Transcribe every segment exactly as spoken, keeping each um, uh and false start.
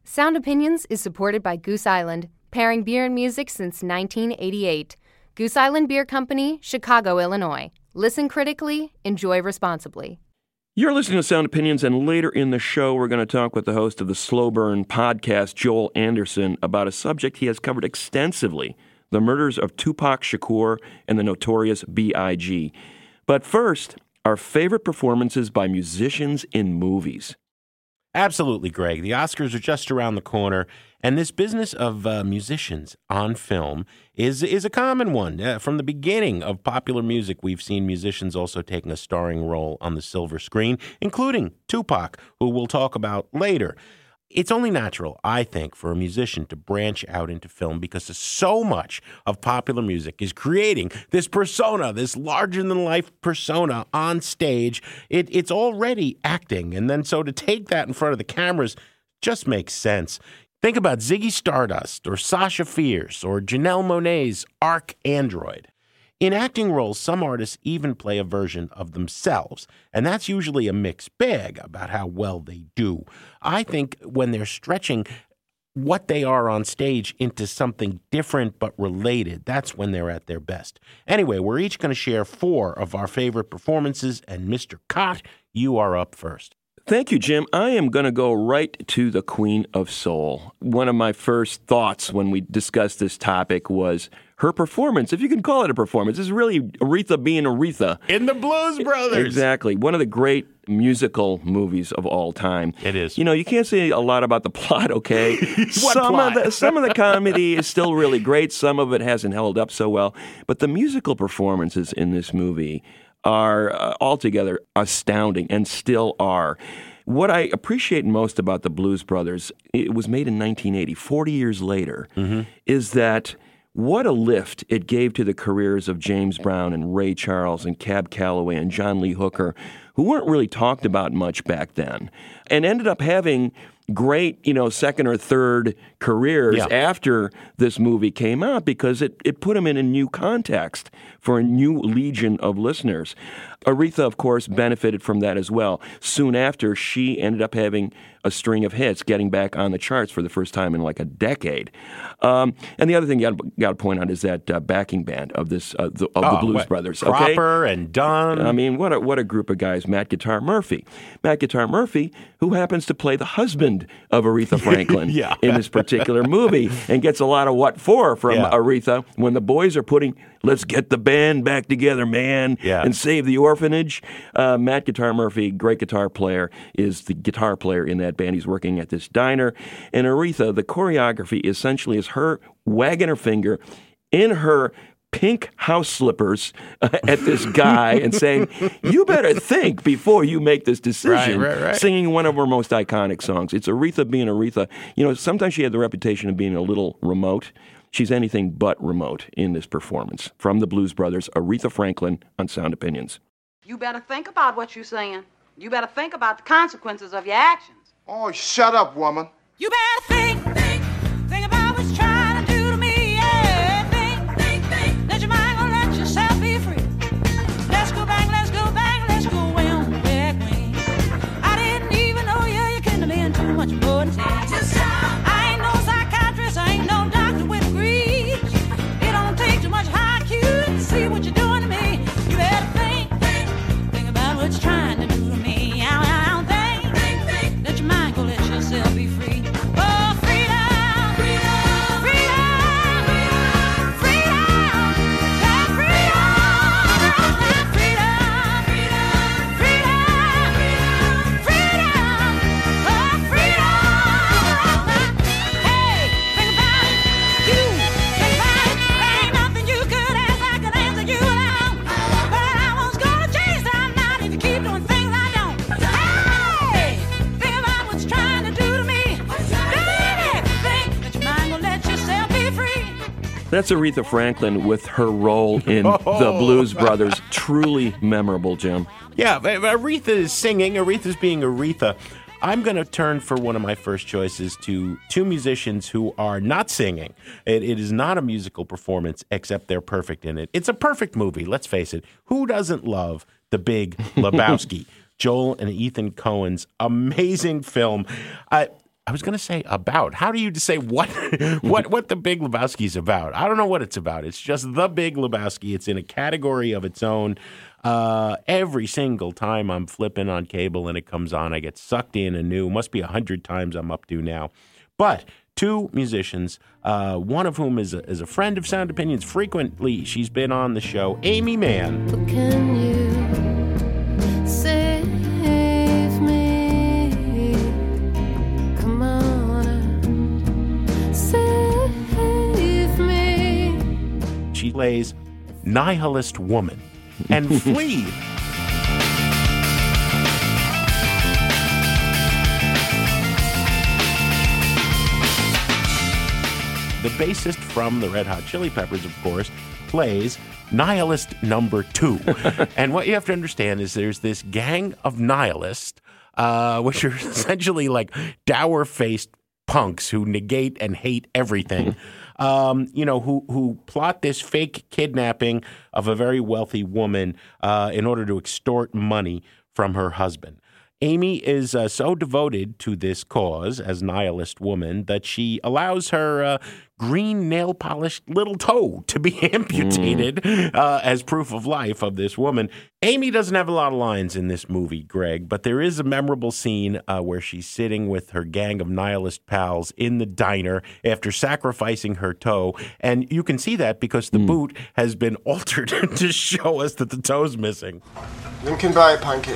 Sound Opinions is supported by Goose Island, pairing beer and music since nineteen eighty-eight. Goose Island Beer Company, Chicago, Illinois. Listen critically, enjoy responsibly. You're listening to Sound Opinions, and later in the show, we're going to talk with the host of the Slow Burn podcast, Joel Anderson, about a subject he has covered extensively, the murders of Tupac Shakur and the notorious B I G But first, our favorite performances by musicians in movies. Absolutely, Greg. The Oscars are just around the corner, and this business of uh, musicians on film is is a common one. Uh, from the beginning of popular music, we've seen musicians also taking a starring role on the silver screen, including Tupac, who we'll talk about later. It's only natural, I think, for a musician to branch out into film because so much of popular music is creating this persona, this larger-than-life persona on stage. It, it's already acting, and then so to take that in front of the cameras just makes sense. Think about Ziggy Stardust or Sasha Fierce or Janelle Monáe's Arc Android. In acting roles, some artists even play a version of themselves, and that's usually a mixed bag about how well they do. I think when they're stretching what they are on stage into something different but related, that's when they're at their best. Anyway, we're each going to share four of our favorite performances, and Mister Cott, you are up first. Thank you, Jim. I am going to go right to the Queen of Soul. One of my first thoughts when we discussed this topic was her performance, if you can call it a performance. Is really Aretha being Aretha. In the Blues Brothers. Exactly. One of the great musical movies of all time. It is. You know, you can't say a lot about the plot, okay? What some plot? Of the, some of the comedy is still really great. Some of it hasn't held up so well. But the musical performances in this movie are uh, altogether astounding and still are. What I appreciate most about the Blues Brothers, it was made in nineteen eighty, forty years later, mm-hmm. is that what a lift it gave to the careers of James Brown and Ray Charles and Cab Calloway and John Lee Hooker, who weren't really talked about much back then, and ended up having great, you know, second or third careers yeah. after this movie came out because it, it put them in a new context for a new legion of listeners. Aretha, of course, benefited from that as well. Soon after, she ended up having a string of hits, getting back on the charts for the first time in like a decade. Um, and the other thing you got to point out is that uh, backing band of this uh, the, of oh, the Blues what? Brothers. Cropper okay? and Dunn. I mean, what a, what a group of guys. Matt Guitar Murphy. Matt Guitar Murphy, who happens to play the husband of Aretha Franklin yeah. in this particular movie and gets a lot of what for from yeah. Aretha when the boys are putting, let's get the band back together, man, yeah. and save the orphanage. Uh, Matt Guitar Murphy, great guitar player, is the guitar player in that band. He's working at this diner. And Aretha, the choreography essentially is her wagging her finger in her pink house slippers uh, at this guy and saying, you better think before you make this decision, right, right, right. singing one of her most iconic songs. It's Aretha being Aretha. You know, sometimes she had the reputation of being a little remote. She's anything but remote in this performance. From the Blues Brothers, Aretha Franklin on Sound Opinions. You better think about what you're saying. You better think about the consequences of your actions. Oh, shut up, woman. You better think, think, think about what you're trying to do to me, yeah. Think, think, think, let your mind go, let yourself be free. Let's go back, let's go back, let's go way on back way. I didn't even know you, you couldn't have been too much more than just I ain't no psychiatrist, I ain't no doctor with degrees. It don't take too much high Q to see what you're doing to me. You better think, think, think about what you're trying to do to me. I, I don't think, think, think, let your mind go, let yourself be free. Oh, freedom, freedom, freedom, freedom, yeah, freedom, freedom, freedom, freedom, freedom, oh, freedom. Hey, think about it, you, think about it. There ain't nothing you could ask, I could answer you now. But I was gonna change that night if you keep doing things I don't. Hey, think about what you're trying to do to me. Baby, think that your mind will let yourself be free. That's Aretha Franklin with her role in the Blues Brothers. Truly memorable, Jim. Yeah, Aretha is singing. Aretha's being Aretha. I'm going to turn for one of my first choices to two musicians who are not singing. It, it is not a musical performance, except they're perfect in it. It's a perfect movie, let's face it. Who doesn't love The Big Lebowski? Joel and Ethan Coen's amazing film. I, I was going to say about. How do you say what what what The Big Lebowski is about? I don't know what it's about. It's just The Big Lebowski. It's in a category of its own. Uh, every single time I'm flipping on cable and it comes on, I get sucked in anew. Must be a hundred times I'm up to now. But two musicians, uh, one of whom is a, is a friend of Sound Opinions. Frequently, she's been on the show. Amy Mann. Can you save me? Come on and save me. She plays Nihilist Woman. And Flea. The bassist from the Red Hot Chili Peppers, of course, plays Nihilist number two. And what you have to understand is there's this gang of nihilists, uh, which are essentially like dour-faced punks who negate and hate everything. Um, you know, who who plot this fake kidnapping of a very wealthy woman uh, in order to extort money from her husband. Amy is uh, so devoted to this cause as Nihilist Woman that she allows her uh, green nail-polished little toe to be amputated mm. uh, as proof of life of this woman. Amy doesn't have a lot of lines in this movie, Greg, but there is a memorable scene uh, where she's sitting with her gang of nihilist pals in the diner after sacrificing her toe, and you can see that because the mm. boot has been altered to show us that the toe's missing. Lincoln Barry pancake.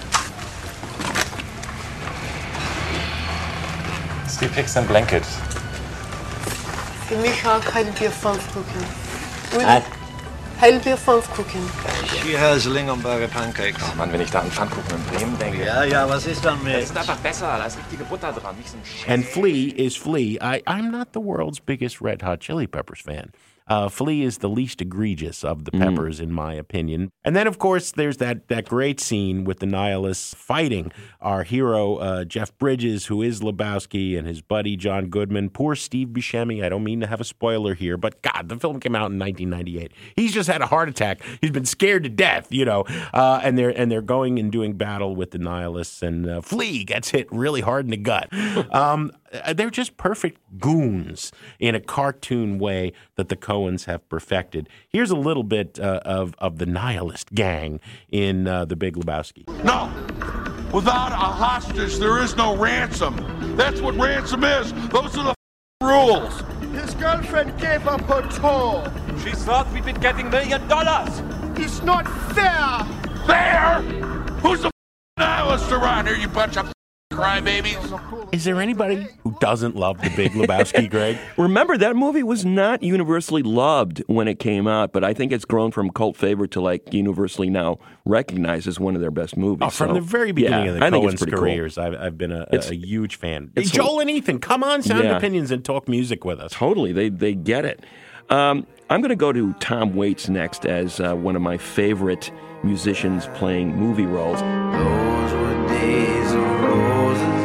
Three pigs and blanket. Für mich auch Heidelbeer Pfannkuchen. Äh? Heidelbeer Pfannkuchen. She has Lingonberger pancakes. Oh Mann, wenn ich da an Pfannkuchen in Bremen denke. Ja, ja, was ist dann mit? Das ist einfach besser, da ist richtige Butter dran, nicht so ein Scheiß. And Flea is Flea. I, I'm not the world's biggest Red Hot Chili Peppers fan. Uh, Flea is the least egregious of the Peppers, mm. in my opinion. And then, of course, there's that, that great scene with the nihilists fighting our hero, uh, Jeff Bridges, who is Lebowski, and his buddy, John Goodman. Poor Steve Buscemi. I don't mean to have a spoiler here, but God, the film came out in nineteen ninety-eight. He's just had a heart attack. He's been scared to death, you know. Uh, and they're and they're going and doing battle with the nihilists, and uh, Flea gets hit really hard in the gut. Um, they're just perfect goons in a cartoon way that the Coens have perfected. Here's a little bit uh, of, of the nihilist gang in uh, The Big Lebowski. No! Without a hostage, there is no ransom. That's what ransom is. Those are the f- rules. His girlfriend gave up her toe. She thought we'd been getting million dollars. It's not fair. Fair? Who's the f- nihilist around here, you bunch of f- crybabies? Is there anybody who doesn't love The Big Lebowski, Greg? Remember, that movie was not universally loved when it came out, but I think it's grown from cult favorite to like universally now recognized as one of their best movies. Oh, from so, the very beginning yeah, of the I think Coens' it's pretty careers, cool. I've, I've been a, It's- a huge fan. it's- Joel and Ethan, come on, Sound Yeah. Opinions, and talk music with us. Totally, they they get it. Um, I'm going to go to Tom Waits next as uh, one of my favorite musicians playing movie roles. Those were days of roses,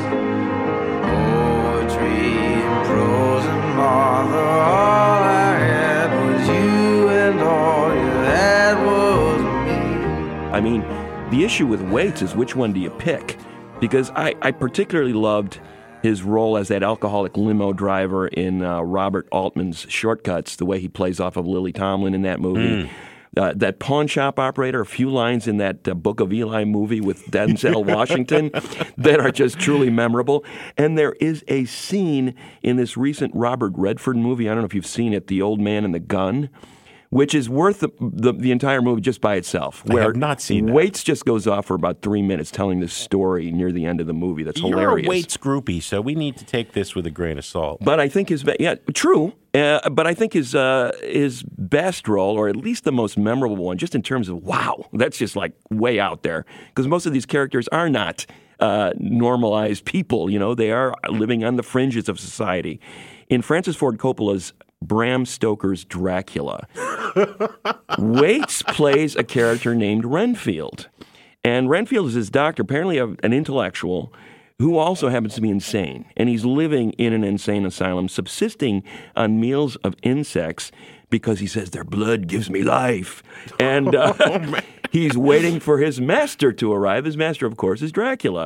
poetry and prose and Martha. All I had was you, and all you had was me. I mean, the issue with Waits is which one do you pick? Because I, I particularly loved his role as that alcoholic limo driver in uh, Robert Altman's Shortcuts, the way he plays off of Lily Tomlin in that movie. Mm. Uh, that pawn shop operator, a few lines in that uh, Book of Eli movie with Denzel Washington that are just truly memorable. And there is a scene in this recent Robert Redford movie, I don't know if you've seen it, The Old Man and the Gun, which is worth the, the, the entire movie just by itself. I have not seen that. Waits just goes off for about three minutes telling this story near the end of the movie. That's You're hilarious. a Waits groupie, so we need to take this with a grain of salt. But I think his be- yeah, true. Uh, but I think his uh, his best role, or at least the most memorable one, just in terms of wow, that's just like way out there. Because most of these characters are not uh, normalized people. You know, they are living on the fringes of society. In Francis Ford Coppola's Bram Stoker's Dracula, Waits plays a character named Renfield. And Renfield is his doctor, apparently a, an intellectual, who also happens to be insane. And he's living in an insane asylum, subsisting on meals of insects because he says, their blood gives me life. And uh, Oh, man. he's waiting for his master to arrive. His master, of course, is Dracula.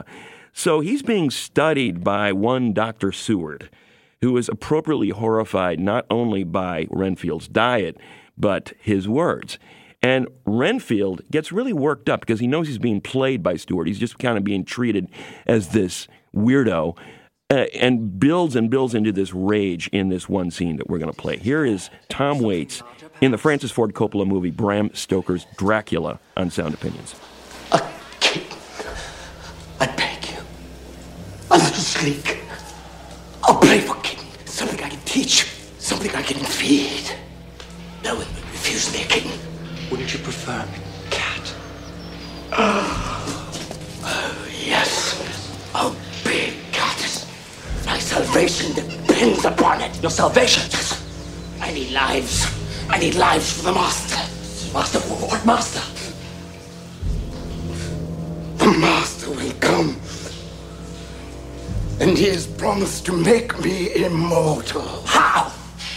So he's being studied by one Doctor Seward, who is appropriately horrified not only by Renfield's diet, but his words. And Renfield gets really worked up because he knows he's being played by Stewart. He's just kind of being treated as this weirdo, uh, and builds and builds into this rage in this one scene that we're going to play. Here is Tom Waits in the Francis Ford Coppola movie Bram Stoker's Dracula on Sound Opinions. A kitten. I beg you. A little sleek. A playful kitten. Something I can teach. Something I can feed. No, refuse me a kitten. Wouldn't you prefer a cat? Oh, oh yes. A big cat. My salvation depends upon it. Your salvation? Yes. I need lives. I need lives for the master. Master for what master? The master will come. And he has promised to make me immortal. How?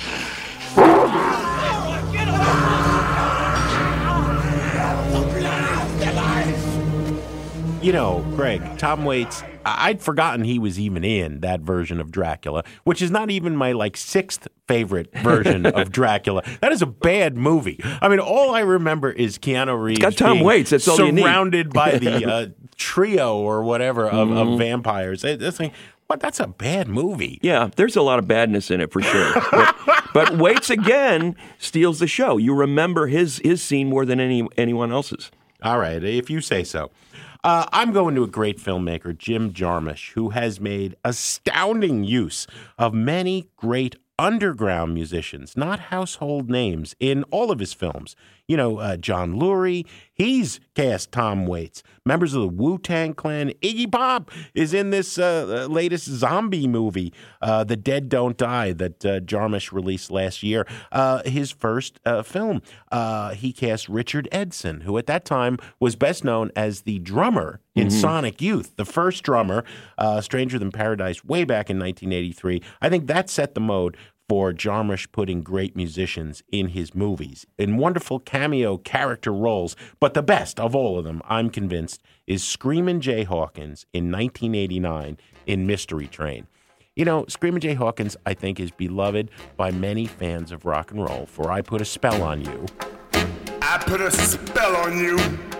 You know, Greg, Tom Waits, I- I'd forgotten he was even in that version of Dracula, which is not even my, like, sixth favorite version of Dracula. That is a bad movie. I mean, all I remember is Keanu Reeves Got Tom being Waits. That's all you need. surrounded by the uh, trio or whatever of, Mhm. of vampires. It- That's like, what? That's a bad movie. Yeah, there's a lot of badness in it for sure. but, but Waits again steals the show. You remember his his scene more than any anyone else's. All right, if you say so. Uh, I'm going to a great filmmaker, Jim Jarmusch, who has made astounding use of many great underground musicians, not household names, in all of his films. You know, uh, John Lurie, he's cast Tom Waits. Members of the Wu-Tang Clan, Iggy Pop is in this uh, latest zombie movie, uh, The Dead Don't Die, that uh, Jarmusch released last year. Uh, his first uh, film. Uh, he cast Richard Edson, who at that time was best known as the drummer in Mhm. Sonic Youth, the first drummer, uh, Stranger Than Paradise, way back in nineteen eighty-three. I think that set the mode for Jarmusch putting great musicians in his movies, in wonderful cameo character roles. But the best of all of them, I'm convinced, is Screamin' Jay Hawkins in nineteen eighty-nine in Mystery Train. You know, Screamin' Jay Hawkins, I think, is beloved by many fans of rock and roll for I Put a Spell on You. I put a spell on you.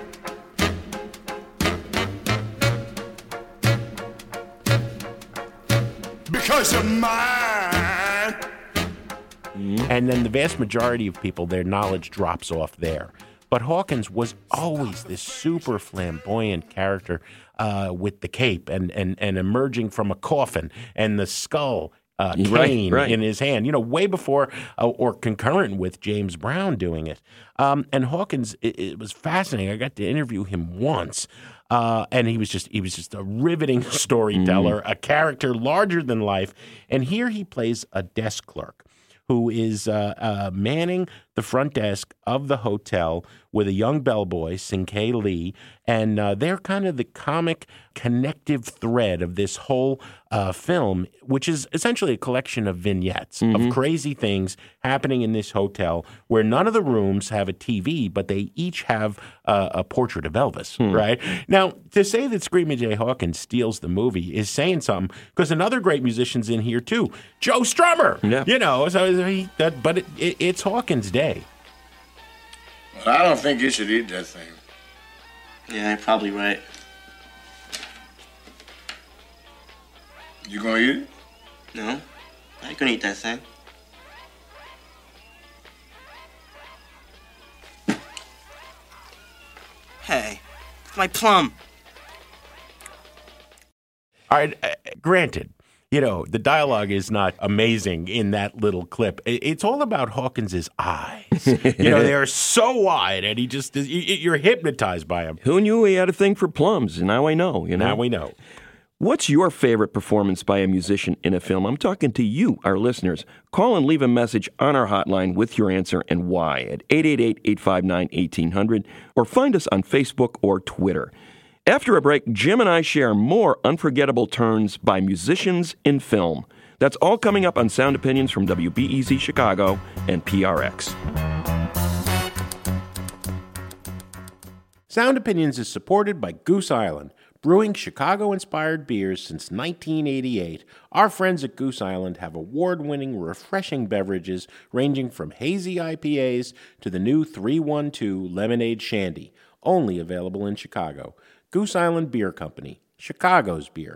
Because you're mine. And then the vast majority of people, their knowledge drops off there. But Hawkins was always this super flamboyant character uh, with the cape and, and, and emerging from a coffin and the skull uh, Right, cane right. in his hand, you know, way before uh, or concurrent with James Brown doing it. Um, and Hawkins, it, it was fascinating. I got to interview him once. Uh, and he was just he was just a riveting storyteller, a character larger than life. And here he plays a desk clerk who is uh, uh, manning the front desk of the hotel with a young bellboy, Sing-K Lee, and uh, they're kind of the comic connective thread of this whole uh, film, which is essentially a collection of vignettes Mhm. of crazy things happening in this hotel where none of the rooms have a T V, but they each have uh, a portrait of Elvis, Hmm. right? Now, to say that Screamin' Jay Hawkins steals the movie is saying something, because another great musician's in here too, Joe Strummer. Yeah. You know, so he, that, but it, it, it's Hawkins' day. Well, I don't think you should eat that thing. Yeah, you're probably right. You gonna eat it? No, I ain't gonna eat that thing. Hey, it's my plum. All right, uh, granted, you know, the dialogue is not amazing in that little clip. I- It's all about Hawkins's eyes. You know, they are so wide, and he just, y- y- you're hypnotized by him. Who knew he had a thing for plums? Now I know. You know. Now we know. What's your favorite performance by a musician in a film? I'm talking to you, our listeners. Call and leave a message on our hotline with your answer and why at eight eight eight, eight five nine, one eight hundred or find us on Facebook or Twitter. After a break, Jim and I share more unforgettable turns by musicians in film. That's all coming up on Sound Opinions from W B E Z Chicago and P R X. Sound Opinions is supported by Goose Island, Brewing Chicago-inspired beers since nineteen eighty-eight, our friends at Goose Island have award-winning, refreshing beverages ranging from hazy I P As to the new three one two Lemonade Shandy, only available in Chicago. Goose Island Beer Company, Chicago's beer.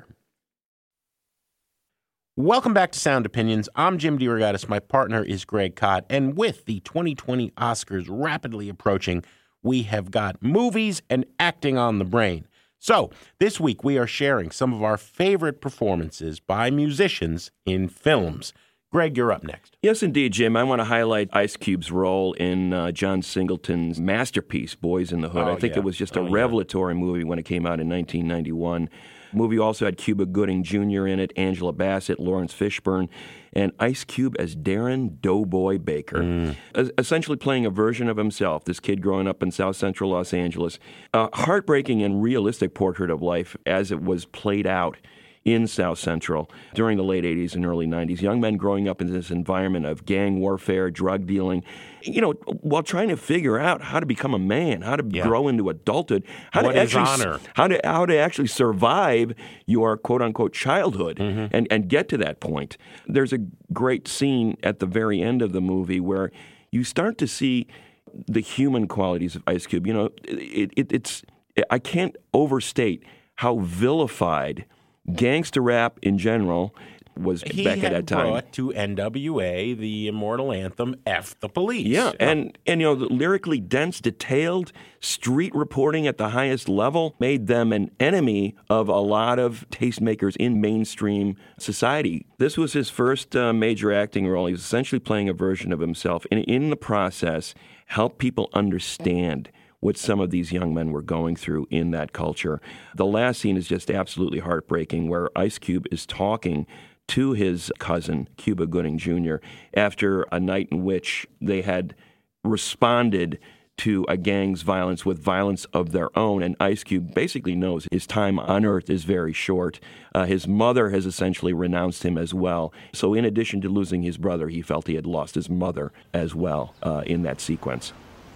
Welcome back to Sound Opinions. I'm Jim DeRogatis. My partner is Greg Kot. And with the twenty twenty Oscars rapidly approaching, we have got movies and acting on the brain. So, this week we are sharing some of our favorite performances by musicians in films. Greg, you're up next. Yes, indeed, Jim. I want to highlight Ice Cube's role in uh, John Singleton's masterpiece, Boys in the Hood. Oh, I think yeah. it was just a Oh, yeah. revelatory movie when it came out in nineteen ninety-one. The movie also had Cuba Gooding Junior in it, Angela Bassett, Lawrence Fishburne, and Ice Cube as Darren Doughboy Baker, Mm. Es- essentially playing a version of himself, this kid growing up in South Central Los Angeles. A heartbreaking and realistic portrait of life as it was played out in South Central during the late eighties and early nineties. Young men growing up in this environment of gang warfare, drug dealing, you know, while trying to figure out how to become a man, how to Yeah. grow into adulthood, how What to is actually honor? how to how to actually survive your quote unquote childhood Mm-hmm. and, and get to that point. There's a great scene at the very end of the movie where you start to see the human qualities of Ice Cube. You know, it, it, it's I can't overstate how vilified gangster rap in general was He back had at that time. brought to N W A the immortal anthem, F the Police. Yeah, and, and you know, the lyrically dense, detailed street reporting at the highest level made them an enemy of a lot of tastemakers in mainstream society. This was his first uh, major acting role. He was essentially playing a version of himself, and in the process, helped people understand what some of these young men were going through in that culture. The last scene is just absolutely heartbreaking, where Ice Cube is talking to his cousin, Cuba Gooding Junior, after a night in which they had responded to a gang's violence with violence of their own. And Ice Cube basically knows his time on Earth is very short. Uh, his mother has essentially renounced him as well. So in addition to losing his brother, he felt he had lost his mother as well uh, in that sequence.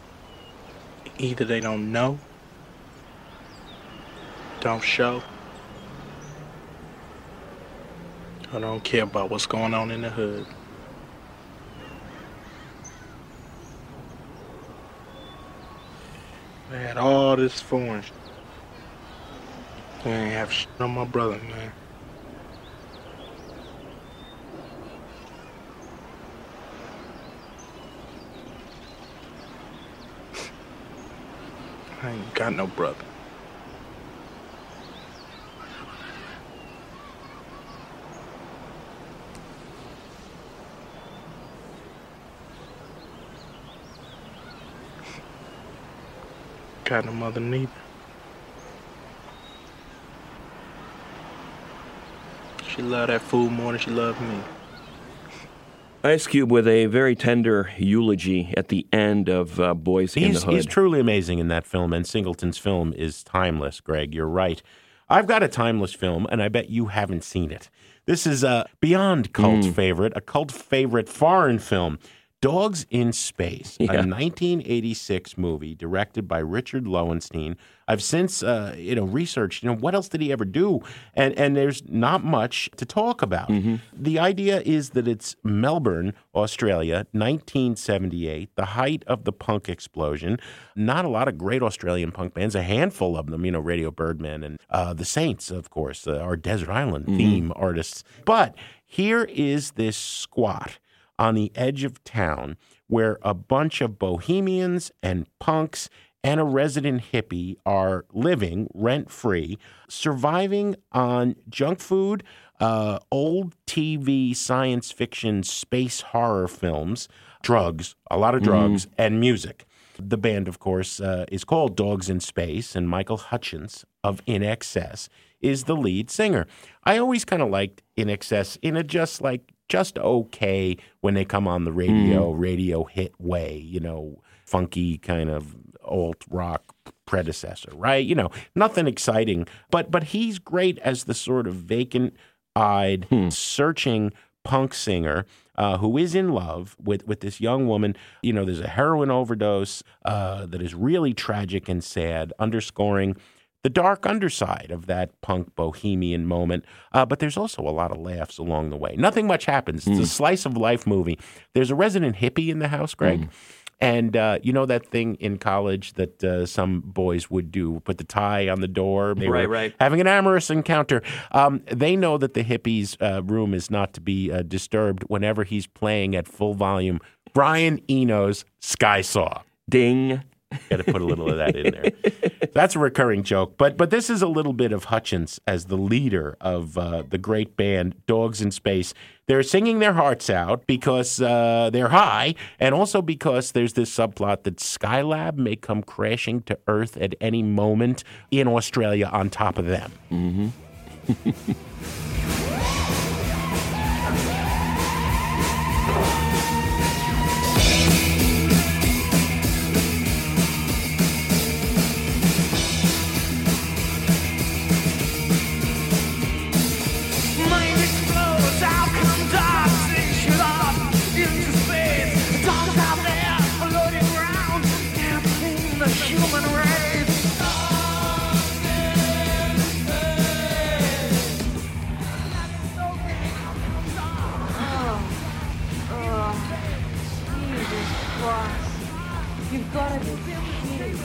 Either they don't know, don't show, or don't care about what's going on in the hood. I had all this foreign shit. I ain't have shit on my brother, man. I ain't got no brother. Got no mother neither. She loved that fool more than she loved me. Ice Cube with a very tender eulogy at the end of uh, Boys in the He's, Hood. he's truly amazing in that film, and Singleton's film is timeless, Greg. You're right. I've got a timeless film, and I bet you haven't seen it. This is a beyond cult Mm. favorite, a cult favorite foreign film, Dogs in Space, Yeah. a nineteen eighty-six movie directed by Richard Lowenstein. I've since, uh, you know, researched, you know, what else did he ever do? And and there's not much to talk about. Mm-hmm. The idea is that it's Melbourne, Australia, nineteen seventy-eight, the height of the punk explosion. Not a lot of great Australian punk bands, a handful of them, you know, Radio Birdman and uh, The Saints, of course, uh, our Desert Island Mm-hmm. theme artists. But here is this squat on the edge of town where a bunch of bohemians and punks and a resident hippie are living rent-free, surviving on junk food, uh, old T V science fiction space horror films, drugs, a lot of drugs, and music. The band, of course, uh, is called Dogs in Space, and Michael Hutchence of In Excess is the lead singer. I always kind of liked In Excess in a just like just okay when they come on the radio, radio hit way, you know, funky kind of alt rock predecessor, right? You know, nothing exciting, but but he's great as the sort of vacant-eyed, searching punk singer uh, who is in love with, with this young woman. You know, there's a heroin overdose uh, that is really tragic and sad, underscoring the dark underside of that punk bohemian moment. Uh, but there's also a lot of laughs along the way. Nothing much happens. It's Mm. a slice of life movie. There's a resident hippie in the house, Greg. Mm. And uh, you know that thing in college that uh, some boys would do, put the tie on the door. They Right, were right. having an amorous encounter. Um, they know that the hippie's uh, room is not to be uh, disturbed whenever he's playing at full volume Brian Eno's Sky Saw. Ding. Got to put a little of that in there. That's a recurring joke. But but this is a little bit of Hutchins as the leader of uh, the great band Dogs in Space. They're singing their hearts out because uh, they're high, and also because there's this subplot that Skylab may come crashing to Earth at any moment in Australia on top of them. Mm-hmm. Mind explodes, outcome dark, station off into space. Dogs out there floating around, canceling the human race. Oh, oh, Jesus Christ. You've got to be kidding.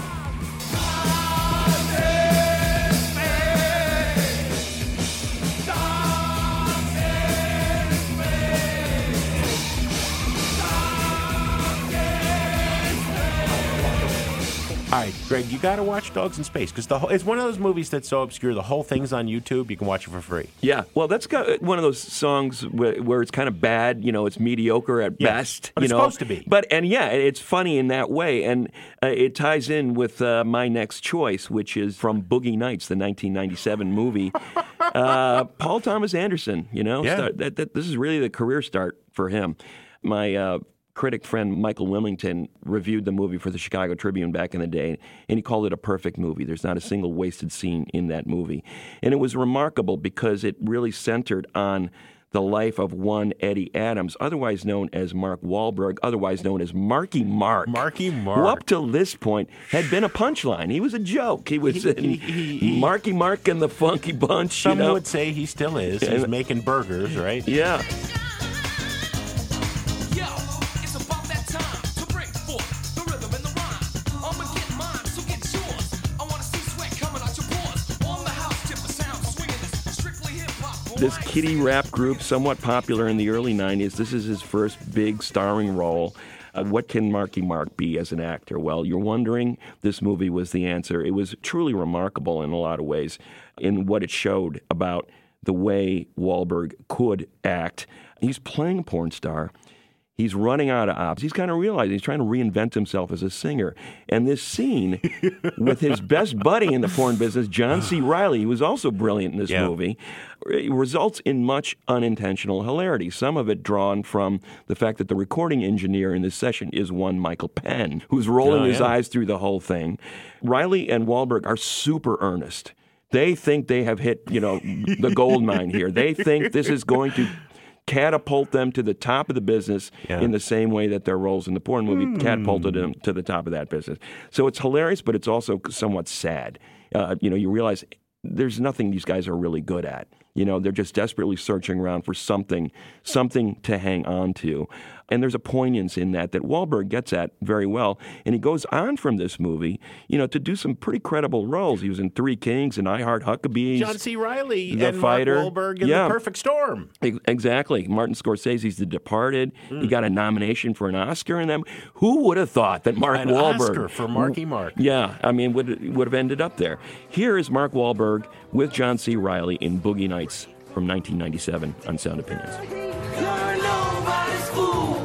All right, Greg, you got to watch Dogs in Space because the whole, it's one of those movies that's so obscure. The whole thing's on YouTube. You can watch it for free. Yeah, well, that's got one of those songs where, where it's kind of bad. You know, it's mediocre at Yeah, best. but you it's know? supposed to be. But and yeah, it's funny in that way, and uh, it ties in with uh, my next choice, which is from Boogie Nights, the nineteen ninety-seven movie. uh, Paul Thomas Anderson. You know, Yeah. start, that, that this is really the career start for him. My uh, critic friend Michael Wilmington reviewed the movie for the Chicago Tribune back in the day, and he called it a perfect movie. There's not a single wasted scene in that movie. And it was remarkable because it really centered on the life of one Eddie Adams, otherwise known as Mark Wahlberg, otherwise known as Marky Mark. Marky Mark. Who up till this point had been a punchline. He was a joke. He was in he- he- he- Marky Mark and the Funky Bunch. Some you know? would say he still is. He's And- making burgers, right? Yeah. This kiddie rap group, somewhat popular in the early nineties, this is his first big starring role. Uh, what can Marky Mark be as an actor? Well, you're wondering, this movie was the answer. It was truly remarkable in a lot of ways in what it showed about the way Wahlberg could act. He's playing a porn star. He's running out of ops. He's kind of realizing he's trying to reinvent himself as a singer. And this scene with his best buddy in the porn business, John C. Reilly, who was also brilliant in this Yeah. movie, r- results in much unintentional hilarity. Some of it drawn from the fact that the recording engineer in this session is one Michael Penn, who's rolling Oh, his yeah. eyes through the whole thing. Reilly and Wahlberg are super earnest. They think they have hit, you know, the gold mine here. They think this is going to catapult them to the top of the business Yeah. in the same way that their roles in the porn movie catapulted them to the top of that business. So it's hilarious, but it's also somewhat sad. Uh, you know, you realize there's nothing these guys are really good at. You know, they're just desperately searching around for something, something to hang on to. And there's a poignance in that that Wahlberg gets at very well. And he goes on from this movie, you know, to do some pretty credible roles. He was in Three Kings and I Heart Huckabees. John C. Reilly The and Fighter. Mark Wahlberg in Yeah. The Perfect Storm. Ex- Exactly. Martin Scorsese's The Departed. Hmm. He got a nomination for an Oscar in them. Who would have thought that Mark An Wahlberg... Oscar for Marky Mark. Yeah, I mean, would would have ended up there. Here is Mark Wahlberg with John C. Reilly in Boogie Nights from nineteen ninety-seven on Sound Opinions. You're nobody's fool.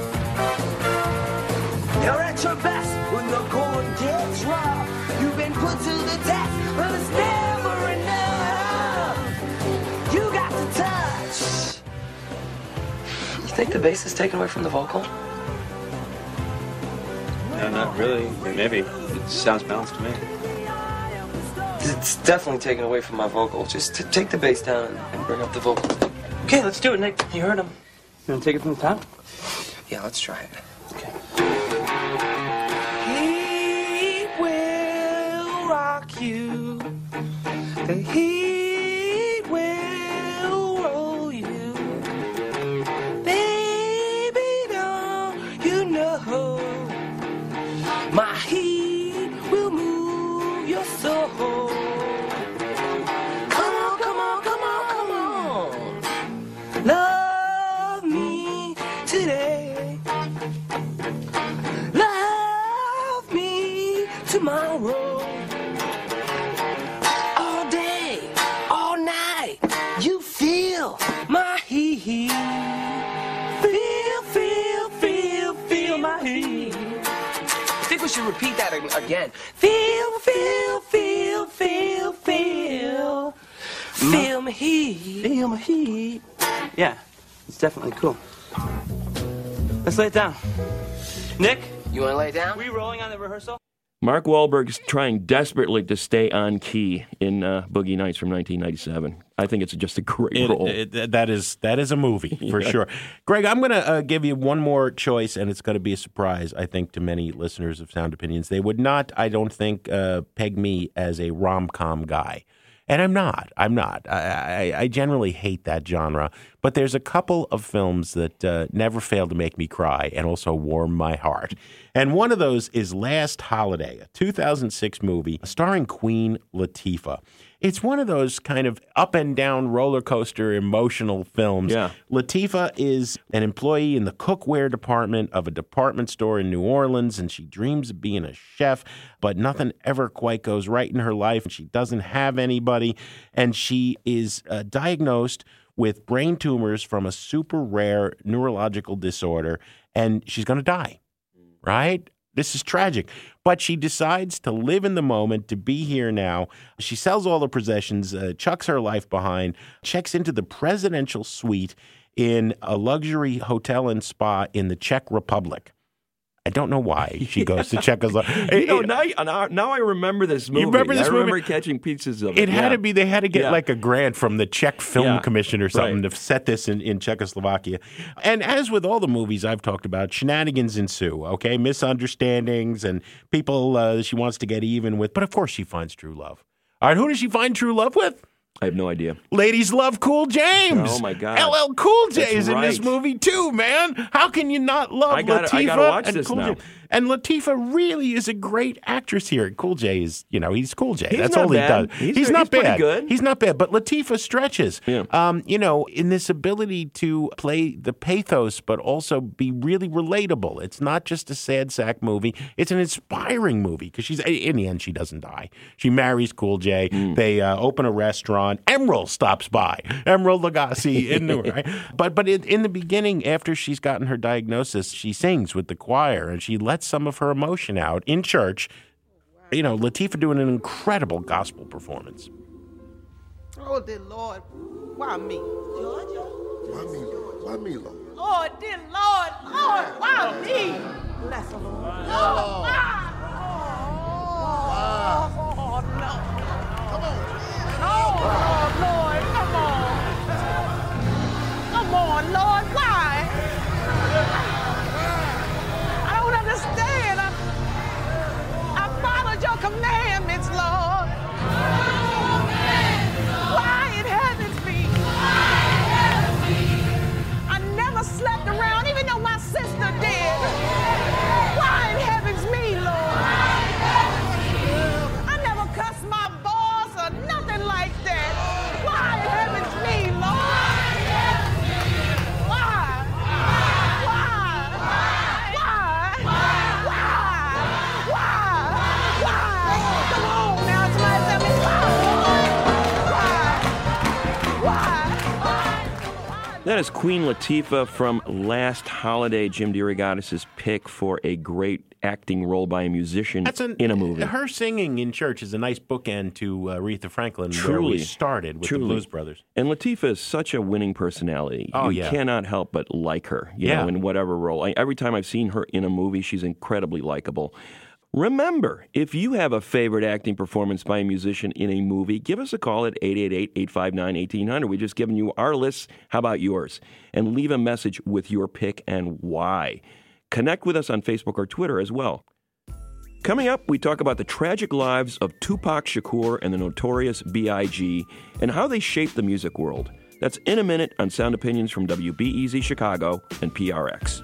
You're at your best when the going gets rough. You've been put to the test, but it's never enough. You got to touch. You think the bass is taken away from the vocal? No, not really. Maybe. It sounds balanced to me. It's definitely taken away from my vocal. Just to take the bass down and, and bring up the vocal. Okay, let's do it, Nick. You heard him. You want to take it from the top? Yeah, let's try it. He will rock you The heat will roll you. Baby, don't you know my heat will move your soul. Come on, come on, come on, come on. Love me today. Love me tomorrow. All day, all night, you feel my heat. Feel, feel, feel, feel my heat. I think we should repeat that ag- again. Feel, feel, feel, feel, feel. Feel my heat. Feel my heat. Yeah, it's definitely cool. Let's lay it down. Nick? You want to lay down? We rolling on the rehearsal? Mark Wahlberg's trying desperately to stay on key in uh, Boogie Nights from nineteen ninety-seven. I think it's just a great It, role. it, that is that is a movie for Yeah. sure. Greg, I'm going to uh, give you one more choice, and it's going to be a surprise, I think, to many listeners of Sound Opinions. They would not, I don't think, uh, peg me as a rom-com guy. And I'm not. I'm not. I, I, I generally hate that genre. But there's a couple of films that uh, never fail to make me cry and also warm my heart. And one of those is Last Holiday, a two thousand six movie starring Queen Latifah. It's one of those kind of up and down roller coaster emotional films. Yeah. Latifah is an employee in the cookware department of a department store in New Orleans, and she dreams of being a chef, but nothing ever quite goes right in her life, and she doesn't have anybody, and she is uh, diagnosed with brain tumors from a super rare neurological disorder, and she's going to die, right? This is tragic. But she decides to live in the moment, to be here now. She sells all her possessions, uh, chucks her life behind, checks into the presidential suite in a luxury hotel and spa in the Czech Republic. I don't know why she goes to Czechoslovakia. You know, now, now, now I remember this movie. You remember this I remember movie? catching pieces of it. It had yeah. to be, they had to get Yeah. like a grant from the Czech Film Yeah. Commission or something Right. to set this in, in Czechoslovakia. And as with all the movies I've talked about, shenanigans ensue, okay? Misunderstandings and people uh, she wants to get even with. But of course she finds true love. All right, who does she find true love with? I have no idea. Ladies love Cool James. Oh, my God. L L Cool J That's is in this right. movie, too, man. How can you not love I gotta- Latifah? I gotta watch and this Cool now. J? And Latifah really is a great actress here. Cool J is, you know, he's Cool J. He's That's not all bad. he does. He's- not he's pretty bad. good. He's not bad. But Latifah stretches. Yeah. Um, you know, in this ability to play the pathos, but also be really relatable. It's not just a sad sack movie. It's an inspiring movie because she's, in the end, she doesn't die. She marries Cool J. Mm. They uh, open a restaurant. Emerald stops by. Emerald Lagasse in New right? But but in, in the beginning, after she's gotten her diagnosis, she sings with the choir and she lets some of her emotion out in church. You know, Latifah doing an incredible gospel performance. Oh, dear Lord, why me? Georgia? Why me, Lord? Why me, Lord? Oh, dear Lord, Lord, why me? Bless the Lord. Lord, why? Oh, no. Come on. Oh, Lord, come on. Come on, Lord, why? I don't understand. I, I followed your commandments, Lord. Why in heaven's feet? I never slept around, even though my sister did. Why in heaven's me, Lord? I never cussed my boss or nothing like that. Why in heaven's me, Lord? Why? Why? Why? Why? Why? Why? Come on now, somebody tell me why? Why? That is Queen Latifah from Last Holiday, Jim DeRogatis' pick for a great acting role by a musician That's an, in a movie. Her singing in church is a nice bookend to uh, Aretha Franklin, where Truly. we started with Truly. the Blues Brothers. And Latifah is such a winning personality. Oh, you yeah. cannot help but like her, you Yeah. know, in whatever role. I, every time I've seen her in a movie, she's incredibly likable. Remember, if you have a favorite acting performance by a musician in a movie, give us a call at eight eight eight, eight five nine, one eight zero zero. We've just given you our list. How about yours? And leave a message with your pick and why. Connect with us on Facebook or Twitter as well. Coming up, we talk about the tragic lives of Tupac Shakur and the Notorious B I G and how they shaped the music world. That's in a minute on Sound Opinions from W B E Z Chicago and P R X.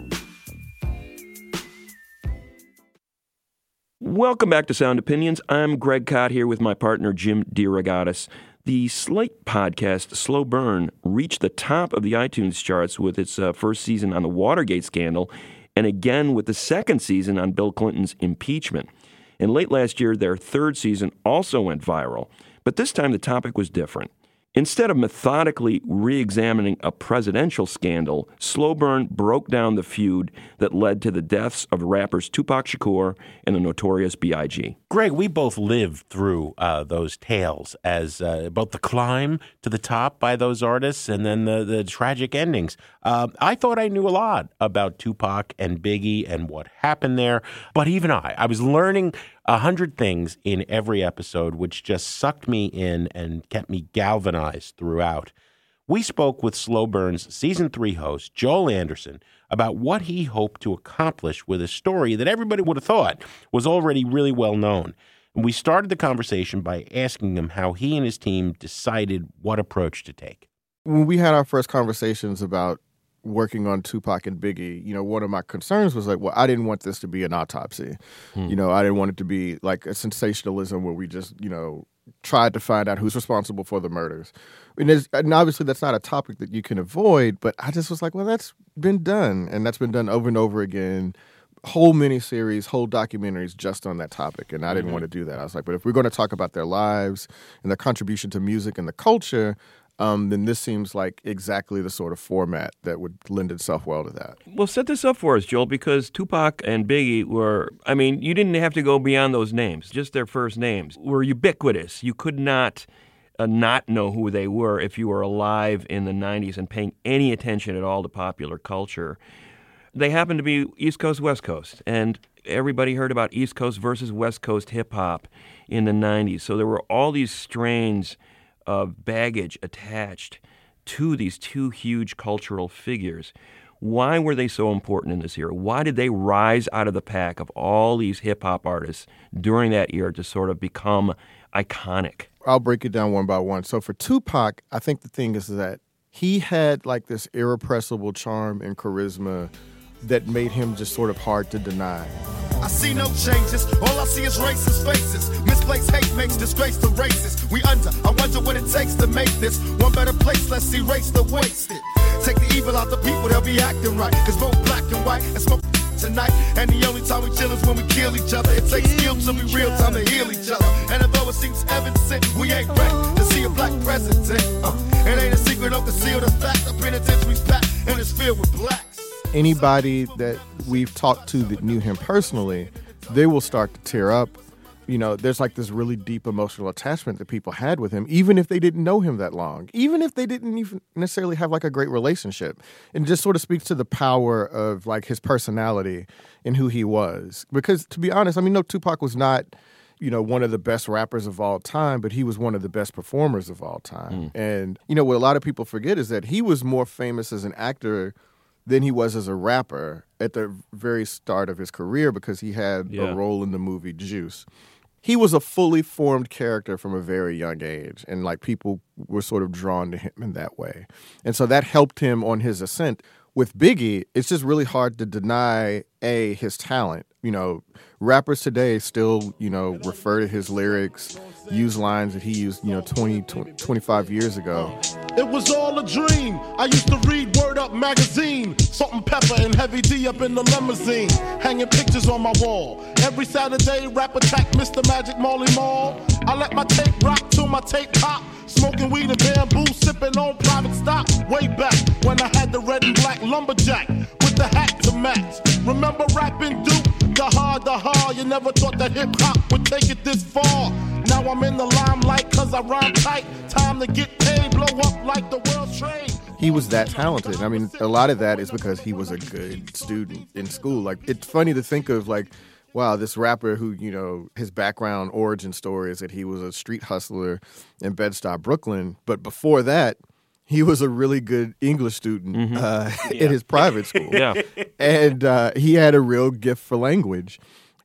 Welcome back to Sound Opinions. I'm Greg Kot here with my partner Jim DeRogatis. The Slate podcast, Slow Burn, reached the top of the iTunes charts with its uh, first season on the Watergate scandal, and again with the second season on Bill Clinton's impeachment. And late last year, their third season also went viral, but this time the topic was different. Instead of methodically re-examining a presidential scandal, Slow Burn broke down the feud that led to the deaths of rappers Tupac Shakur and the Notorious B I G Greg, we both lived through uh, those tales as uh, both the climb to the top by those artists and then the, the tragic endings. Uh, I thought I knew a lot about Tupac and Biggie and what happened there, but even I, I was learning a hundred things in every episode, which just sucked me in and kept me galvanized throughout. We spoke with Slow Burn's season three host, Joel Anderson, about what he hoped to accomplish with a story that everybody would have thought was already really well known. And we started the conversation by asking him how he and his team decided what approach to take. When we had our first conversations about working on Tupac and Biggie, you know, one of my concerns was like, well, I didn't want this to be an autopsy. Hmm. You know, I didn't want it to be like a sensationalism where we just, you know, tried to find out who's responsible for the murders. And, and obviously that's not a topic that you can avoid, but I just was like, well, that's been done. And that's been done over and over again. Whole miniseries, whole documentaries just on that topic. And I didn't mm-hmm. want to do that. I was like, but if we're going to talk about their lives and their contribution to music and the culture, Um, then this seems like exactly the sort of format that would lend itself well to that. Well, set this up for us, Joel, because Tupac and Biggie were, I mean, you didn't have to go beyond those names. Just their first names were ubiquitous. You could not uh, not know who they were if you were alive in the nineties and paying any attention at all to popular culture. They happened to be East Coast, West Coast, and everybody heard about East Coast versus West Coast hip-hop in the nineties. So there were all these strains of baggage attached to these two huge cultural figures. Why were they so important in this era? Why did they rise out of the pack of all these hip-hop artists during that era to sort of become iconic? I'll break it down one by one. So for Tupac, I think the thing is that he had like this irrepressible charm and charisma that made him just sort of hard to deny. I see no changes, all I see is racist faces. Misplaced hate makes disgrace to races. We under, I wonder what it takes to make this one better place. Let's erase the wasted. Take the evil out the people, they'll be acting right. Cause both black and white and smoke tonight. And the only time we chill is when we kill each other. It takes skill to be real time to heal each other. And although it seems evident, we ain't ready to see a black president. Uh, it ain't a secret, don't conceal the fact. The penitentiary's packed and it's filled with blacks. Anybody that we've talked to that knew him personally, they will start to tear up. You know, there's like this really deep emotional attachment that people had with him, even if they didn't know him that long, even if they didn't even necessarily have like a great relationship. And it just sort of speaks to the power of like his personality and who he was. Because to be honest, I mean, no, Tupac was not, you know, one of the best rappers of all time, but he was one of the best performers of all time. Mm. And, you know, what a lot of people forget is that he was more famous as an actor than he was as a rapper at the very start of his career because he had yeah. a role in the movie Juice. He was a fully formed character from a very young age, and like people were sort of drawn to him in that way. And so that helped him on his ascent. With Biggie, it's just really hard to deny, A, his talent. You know, rappers today still, you know, refer to his lyrics, use lines that he used, you know, twenty, twenty, twenty-five years ago. It was all a dream. I used to read Word Up magazine, Salt and Pepper and Heavy D up in the limousine, hanging pictures on my wall. Every Saturday, rap attack Mister Magic Marley Marl. I let my tape rock till my tape pop. Smoking weed and bamboo, sipping on private stock. Way back when I had the red and black lumberjack with the hat to match. Remember rapping Duke? The hard, the hard. You never thought that hip hop would take it this far. Now I'm in the limelight cause I rhyme tight. Time to get paid, blow up like the world's trade. He was that talented. I mean, a lot of that is because he was a good student in school. Like, it's funny to think of like, wow, this rapper who, you know, his background origin story is that he was a street hustler in Bed-Stuy, Brooklyn. But before that, he was a really good English student mm-hmm. uh, yeah. in his private school. yeah. And uh, he had a real gift for language.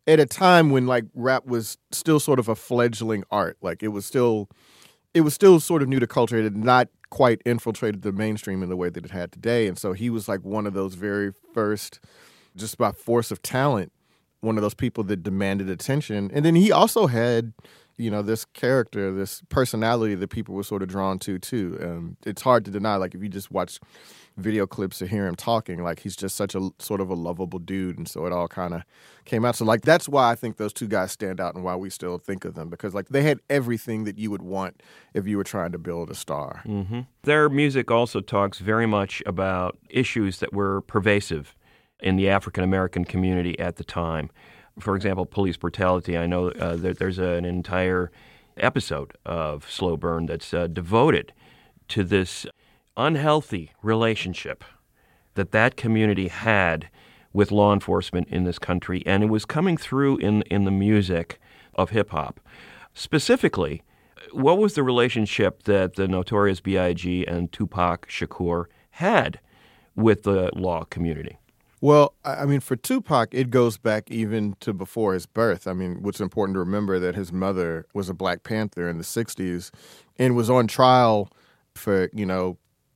at a time when like rap was still sort of a fledgling art. Like it was still it was still sort of new to culture. It had not quite infiltrated the mainstream in the way that it had today. And so he was like one of those very first, just by force of talent, one of those people that demanded attention. And then he also had, you know, this character, this personality that people were sort of drawn to too. Um, it's hard to deny. Like if you just watch video clips to hear him talking, like he's just such a sort of a lovable dude. And so it all kind of came out. So like that's why I think those two guys stand out and why we still think of them, because like they had everything that you would want if you were trying to build a star. Mm-hmm. Their music also talks very much about issues that were pervasive in the African American community at the time. For example, police brutality. I know uh, there, there's an entire episode of Slow Burn that's uh, devoted to this unhealthy relationship that that community had with law enforcement in this country, and it was coming through in in the music of hip-hop. Specifically, what was the relationship that the Notorious B I G and Tupac Shakur had with the law community? Well, I mean, for Tupac, it goes back even to before his birth. I mean, what's important to remember that his mother was a Black Panther in the sixties and was on trial for, you know,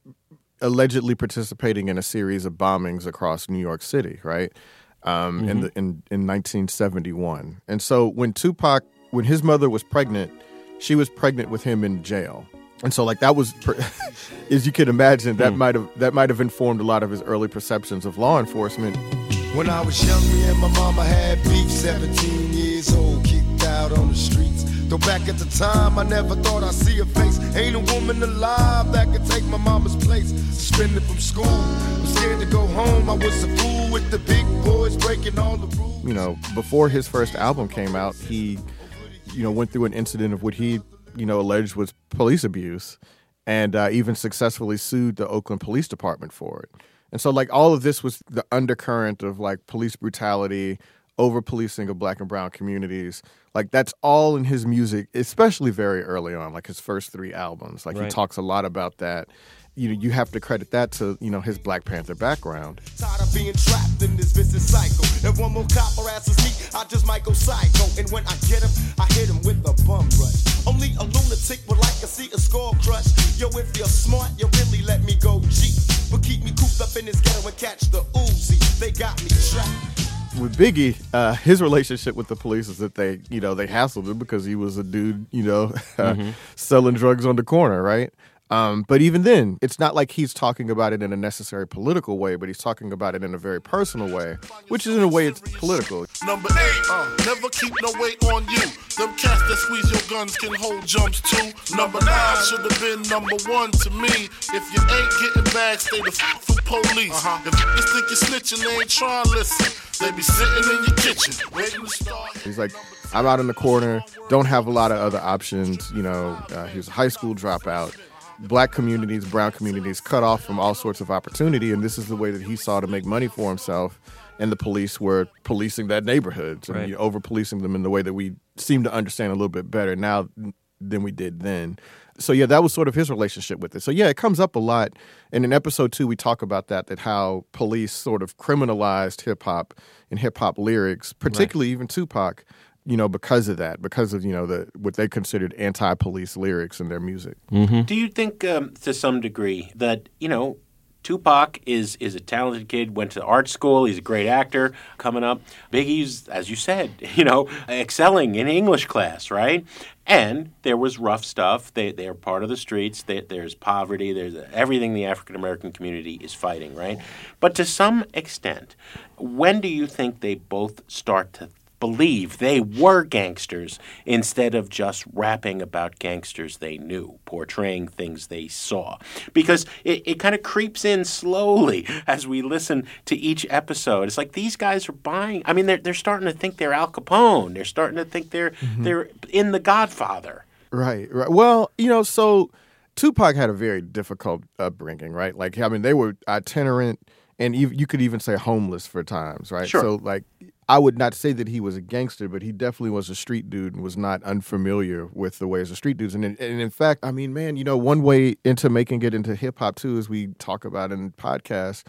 allegedly participating in a series of bombings across New York City, right? Um, Mm-hmm. in, the, in in nineteen seventy-one. And so when Tupac, when his mother was pregnant, she was pregnant with him in jail. And so, like, that was, as you can imagine, that Mm. might have that might have informed a lot of his early perceptions of law enforcement. When I was young, me and my mama had beef, seventeen years old, kicked out on the streets. Though back at the time, I never thought I'd see her face. Ain't a woman alive that could take my mama's place. Suspended from school, I'm scared to go home. I was a fool with the big boys breaking all the rules. You know, before his first album came out, he, you know, went through an incident of what he, you know, alleged was police abuse, and uh, even successfully sued the Oakland Police Department for it. And so, like, all of this was the undercurrent of, like, police brutality, over-policing of Black and brown communities. Like, that's all in his music, especially very early on, like his first three albums. Like, Right. he talks a lot about that. You know, you have to credit that to, you know, his Black Panther background. Tired of being trapped in this vicious cycle. If one more cop harasses me, I just might go psycho. And when I get him, I hit him with a bum rush. Only a lunatic would like to see a skull crush. Yo, if you're smart, you really let me go G. But keep me cooped up in this ghetto and catch the Uzi. They got me trapped. With Biggie, uh, his relationship with the police is that they, you know, they hassled him because he was a dude, you know, Mm-hmm. selling drugs on the corner, right? Um, but even then, it's not like he's talking about it in a necessary political way, but he's talking about it in a very personal way, which is in a way it's political. Number eight, uh, never keep no weight on you. Them cats that squeeze your guns can hold jumps too. Number nine should have been number one to me. If you ain't getting back, stay the f from police. Uh-huh. If you think you're snitching, they ain't trying to listen. They be sitting in your kitchen, waiting to start. He's like, I'm out in the corner, don't have a lot of other options. You know, uh, he was a high school dropout. Black communities, brown communities cut off from all sorts of opportunity, and this is the way that he saw to make money for himself. And the police were policing that neighborhood, and Right. you know, over-policing them in the way that we seem to understand a little bit better now than we did then. So yeah, that was sort of his relationship with it. So yeah, it comes up a lot. And in episode two, we talk about that, that how police sort of criminalized hip-hop and hip-hop lyrics, particularly even Tupac, you know, because of that, because of, you know, the what they considered anti-police lyrics in their music. Mm-hmm. Do you think, um, to some degree, that, you know, Tupac is is a talented kid, went to art school, he's a great actor coming up. Biggie's, as you said, you know, excelling in English class, right? And there was rough stuff. They, they're part of the streets. They, there's poverty. There's everything the African-American community is fighting, right? But to some extent, when do you think they both start to believe they were gangsters instead of just rapping about gangsters they knew, portraying things they saw? Because it, it kind of creeps in slowly as we listen to each episode. It's like these guys are buying. I mean, they're they're starting to think they're Al Capone. They're starting to think they're Mm-hmm. they're in The Godfather. Right, right. Well, you know, so Tupac had a very difficult upbringing, right? Like, I mean, they were itinerant, and ev- you could even say homeless for times, right? Sure. So, like, I would not say that he was a gangster, but he definitely was a street dude and was not unfamiliar with the ways of street dudes. And in, and in fact, I mean, man, you know, one way into making it into hip hop too, as we talk about in podcasts,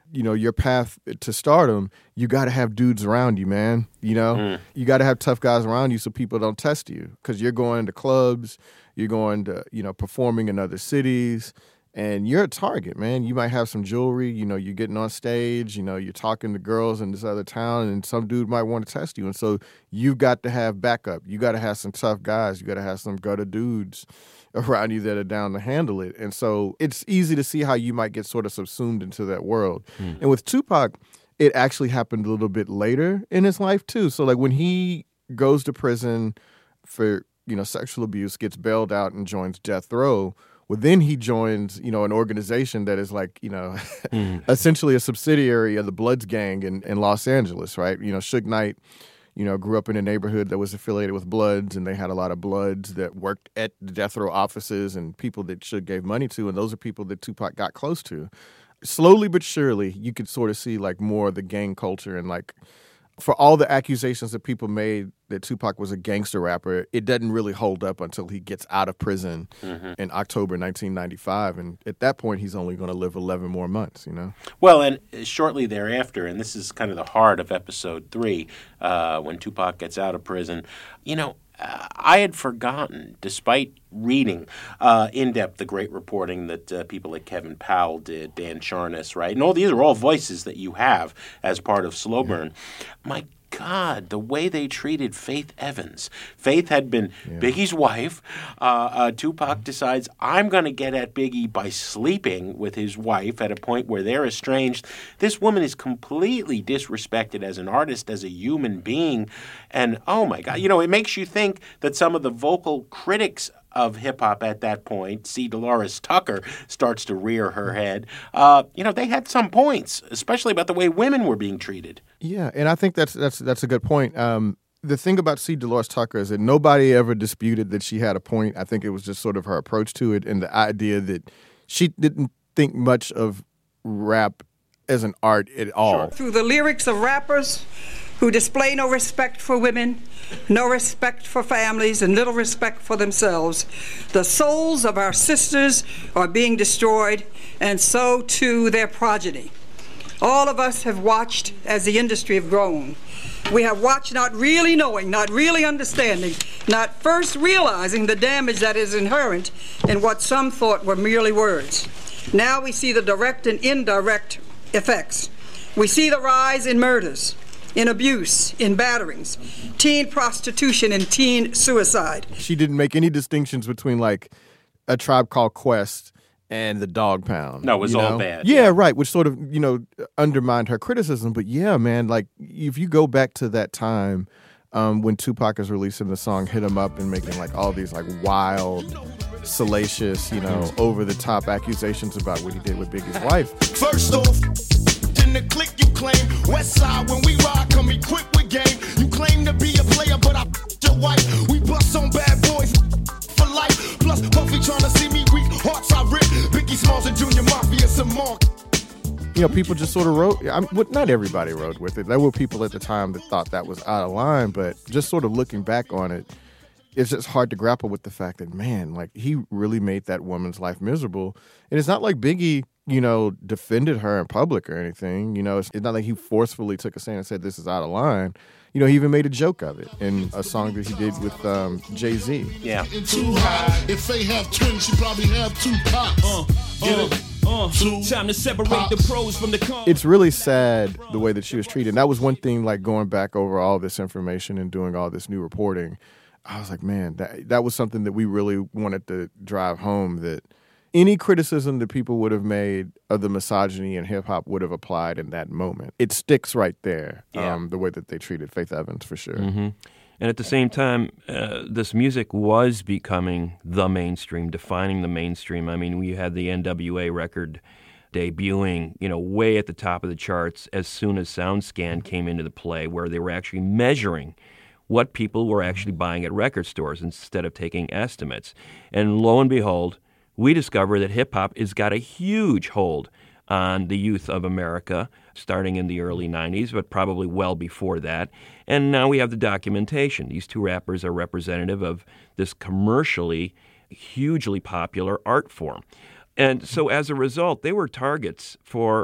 you know, your path to stardom, you got to have dudes around you, man. You know, Mm. you got to have tough guys around you so people don't test you because you're going to clubs, you're going to, you know, performing in other cities. And you're a target, man. You might have some jewelry, you know, you're getting on stage, you know, you're talking to girls in this other town, and some dude might want to test you. And so you've got to have backup. You got to have some tough guys. You got to have some gutter dudes around you that are down to handle it. And so it's easy to see how you might get sort of subsumed into that world. Hmm. And with Tupac, it actually happened a little bit later in his life, too. So, like, when he goes to prison for, you know, sexual abuse, gets bailed out and joins Death Row, well, then he joins, you know, an organization that is like, you know, Mm. essentially a subsidiary of the Bloods gang in, in Los Angeles, right? You know, Suge Knight, you know, grew up in a neighborhood that was affiliated with Bloods, and they had a lot of Bloods that worked at the Death Row offices and people that Suge gave money to, and those are people that Tupac got close to. Slowly but surely, you could sort of see like more of the gang culture, and like for all the accusations that people made that Tupac was a gangster rapper, it doesn't really hold up until he gets out of prison Mhm. in October nineteen ninety-five. And at that point, he's only going to live eleven more months, you know? Well, and shortly thereafter, and this is kind of the heart of episode three, uh, when Tupac gets out of prison, you know, uh, I had forgotten, despite reading uh, in depth the great reporting that uh, people like Kevin Powell did, Dan Charnas, right? And all these are all voices that you have as part of Slow Burn. My God, the way they treated Faith Evans. Faith had been Yeah. Biggie's wife. Uh, uh, Tupac decides, I'm going to get at Biggie by sleeping with his wife at a point where they're estranged. This woman is completely disrespected as an artist, as a human being. And, oh, my God, you know, it makes you think that some of the vocal critics of hip-hop at that point, C. Dolores Tucker starts to rear her head. Uh, you know, they had some points, especially about the way women were being treated. Yeah, and I think that's that's that's a good point. Um, the thing about C. Dolores Tucker is that nobody ever disputed that she had a point. I think it was just sort of her approach to it, and the idea that she didn't think much of rap as an art at all. Through the lyrics of rappers who display no respect for women, no respect for families, and little respect for themselves, the souls of our sisters are being destroyed, and so too their progeny. All of us have watched as the industry have grown. We have watched not really knowing, not really understanding, not first realizing the damage that is inherent in what some thought were merely words. Now we see the direct and indirect effects. We see the rise in murders, in abuse, in batterings, teen prostitution, and teen suicide. She didn't make any distinctions between like A Tribe Called Quest and the Dog Pound. No, it was you all know? bad. Yeah, right, which sort of, you know, undermined her criticism. But yeah, man, like if you go back to that time um, when Tupac is releasing the song Hit 'Em Up and making like all these like wild, salacious, you know, over-the-top accusations about what he did with Biggie's wife. First off, in the click you claim. West side, when we ride, come equipped with game. You claim to be a player, but I your wife. We bust on bad boys for life. Plus, Puffy trying to see me weak. Hearts I rip. Biggie Smalls and Junior Mafia, some more. You know, people just sort of wrote, I mean, well, not everybody wrote with it. There were people at the time that thought that was out of line, but just sort of looking back on it, it's just hard to grapple with the fact that, man, like he really made that woman's life miserable. And it's not like Biggie, you know, defended her in public or anything. You know, it's, it's not like he forcefully took a stand and said this is out of line. You know, he even made a joke of it in a song that he did with um, Jay-Z. Yeah. Too high. If they have twins, she probably have two pops. Uh, Get it? Uh, time to separate the pros from the cons. It's really sad the way that she was treated. And that was one thing, like going back over all this information and doing all this new reporting. I was like, man, that that was something that we really wanted to drive home, that any criticism that people would have made of the misogyny in hip-hop would have applied in that moment. It sticks right there, Yeah. um, the way that they treated Faith Evans, for sure. Mm-hmm. And at the same time, uh, this music was becoming the mainstream, defining the mainstream. I mean, we had the N W A record debuting, you know, way at the top of the charts as soon as SoundScan came into the play, where they were actually measuring what people were actually buying at record stores instead of taking estimates. And lo and behold, we discover that hip-hop has got a huge hold on the youth of America, starting in the early nineties, but probably well before that. And now we have the documentation. These two rappers are representative of this commercially hugely popular art form. And so as a result, they were targets for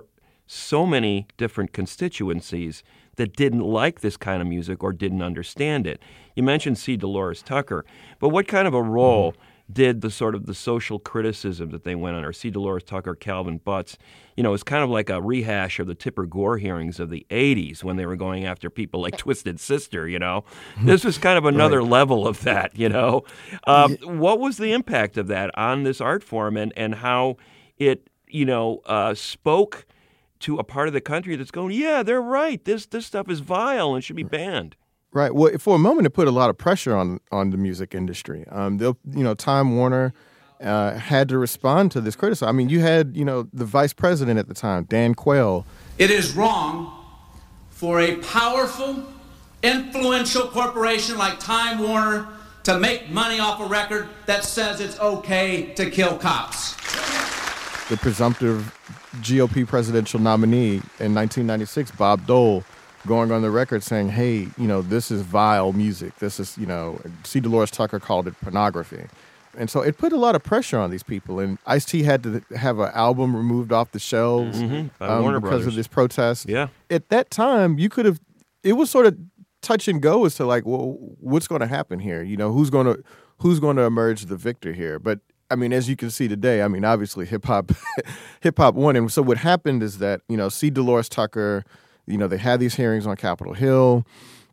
so many different constituencies that didn't like this kind of music or didn't understand it. You mentioned C. Dolores Tucker, but what kind of a role mm-hmm. did the sort of the social criticism that they went under, C. Dolores Tucker, Calvin Butts, you know, it's kind of like a rehash of the Tipper Gore hearings of the eighties when they were going after people like Twisted Sister, you know. This was kind of another right. level of that, you know. Um, what was the impact of that on this art form and, and how it, you know, uh, spoke to a part of the country that's going, yeah, they're right, this this stuff is vile and should be banned? Right. Well, for a moment, it put a lot of pressure on on the music industry. Um, they'll, you know, Time Warner uh, had to respond to this criticism. I mean, you had, you know, the vice president at the time, Dan Quayle. It is wrong for a powerful, influential corporation like Time Warner to make money off a record that says it's okay to kill cops. The presumptive G O P presidential nominee in nineteen ninety-six, Bob Dole, going on the record saying, hey, you know, this is vile music. This is, you know, C. Dolores Tucker called it pornography. And so it put a lot of pressure on these people. And Ice-T had to have an album removed off the shelves mm-hmm. By um, Warner because Brothers. of this protest. Yeah. At that time, you could have, it was sort of touch and go as to like, well, what's going to happen here? You know, who's going to who's going to emerge the victor here? But I mean, as you can see today, I mean, obviously hip hop hip hop won. And so what happened is that, you know, C. Dolores Tucker, you know, they had these hearings on Capitol Hill,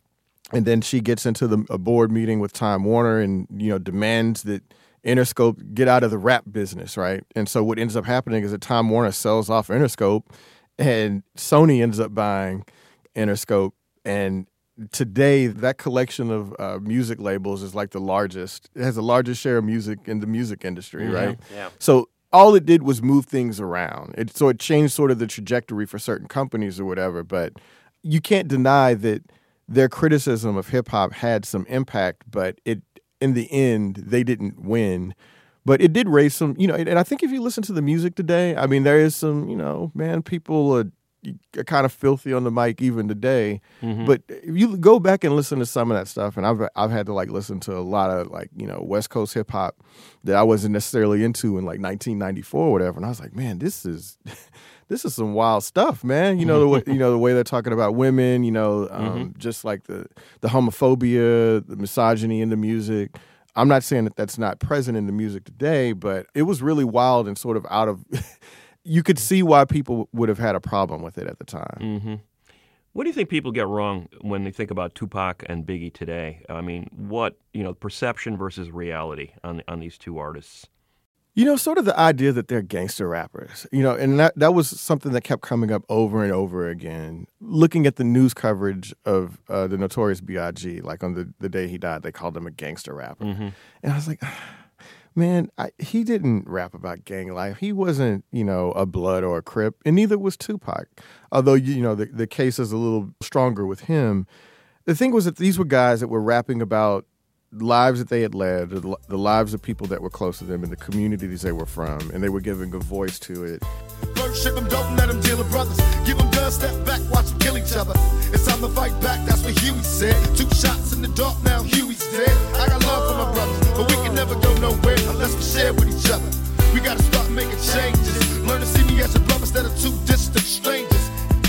and then she gets into the a board meeting with Time Warner and, you know, demands that Interscope get out of the rap business, right? And so what ends up happening is that Time Warner sells off Interscope, and Sony ends up buying Interscope. And today, that collection of uh, music labels is like the largest. It has the largest share of music in the music industry, mm-hmm. right? Yeah. So all it did was move things around. It, so it changed sort of the trajectory for certain companies or whatever. But you can't deny that their criticism of hip-hop had some impact, but it in the end, they didn't win. But it did raise some, you know, and I think if you listen to the music today, I mean, there is some, you know, man, people are, are kind of filthy on the mic even today. Mm-hmm. But if you go back and listen to some of that stuff, and I've I've had to like listen to a lot of like, you know, West Coast hip hop that I wasn't necessarily into in like nineteen ninety-four or whatever, and I was like, man, this is this is some wild stuff, man. You know the way, you know the way they're talking about women, you know, um, Mm-hmm. just like the the homophobia, the misogyny in the music. I'm not saying that that's not present in the music today, but it was really wild and sort of out of. You could see why people would have had a problem with it at the time. Mm-hmm. What do you think people get wrong when they think about Tupac and Biggie today? I mean, what, you know, perception versus reality on on these two artists? You know, sort of the idea that they're gangster rappers, you know, and that, that was something that kept coming up over and over again. Looking at the news coverage of uh, the Notorious B I G, like on the, the day he died, they called him a gangster rapper. Mm-hmm. And I was like, man, I, he didn't rap about gang life. He wasn't, you know, a Blood or a Crip, and neither was Tupac. Although, you know, the, the case is a little stronger with him. The thing was that these were guys that were rapping about lives that they had led, the, the lives of people that were close to them and the communities they were from, and they were giving a voice to it. First ship them, don't let them deal with brothers. Give them guns, step back, watch them kill each other. It's time to fight back, that's what Huey said. Two shots in the dark, now Huey's dead. I got love for my brothers, but we can never go nowhere unless we share with each other. We gotta start making changes. Learn to see me as a brother instead of two distant strangers.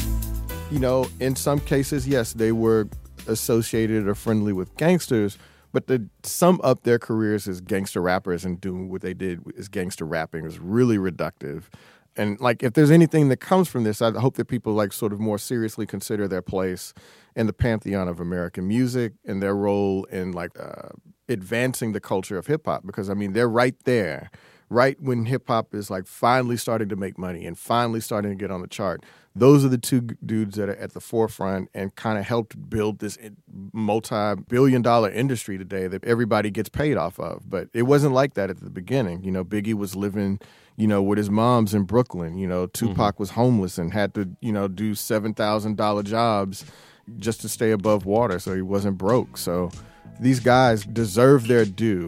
You know, in some cases, yes, they were associated or friendly with gangsters, but to sum up their careers as gangster rappers and doing what they did as gangster rapping was really reductive. And like, if there's anything that comes from this, I hope that people like sort of more seriously consider their place in the pantheon of American music and their role in like uh, advancing the culture of hip hop. Because I mean, they're right there, right when hip hop is like finally starting to make money and finally starting to get on the chart. Those are the two dudes that are at the forefront and kind of helped build this multi-billion dollar industry today that everybody gets paid off of. But it wasn't like that at the beginning. You know, Biggie was living, you know, with his mom's in Brooklyn. You know, Tupac mm-hmm. was homeless and had to, you know, do seven thousand dollars jobs just to stay above water so he wasn't broke. So these guys deserve their due.